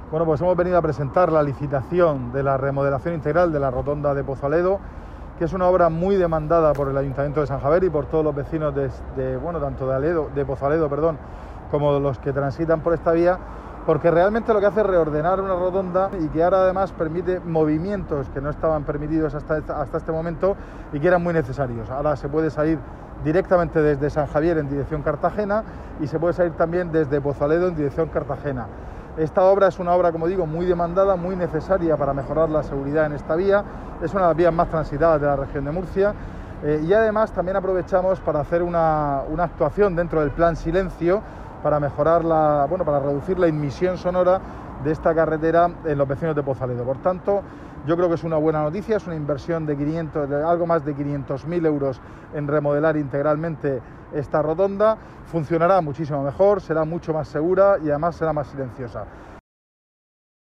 Bueno, pues hemos venido a presentar la licitación de la remodelación integral de la rotonda de Pozaledo, que es una obra muy demandada por el Ayuntamiento de San Javier y por todos los vecinos tanto de Pozaledo, como los que transitan por esta vía, porque realmente lo que hace es reordenar una rotonda y que ahora además permite movimientos que no estaban permitidos hasta este momento y que eran muy necesarios. Ahora se puede salir directamente desde San Javier en dirección Cartagena y se puede salir también desde Pozaledo en dirección Cartagena. Esta obra es una obra, como digo, muy demandada, muy necesaria para mejorar la seguridad en esta vía. Es una de las vías más transitadas de la región de Murcia. Y además también aprovechamos para hacer una actuación dentro del plan Silencio para mejorar para reducir la emisión sonora de esta carretera en los vecinos de Pozaledo. Por tanto, yo creo que es una buena noticia, es una inversión de algo más de 500.000 euros en remodelar integralmente esta rotonda. Funcionará muchísimo mejor, será mucho más segura y además será más silenciosa.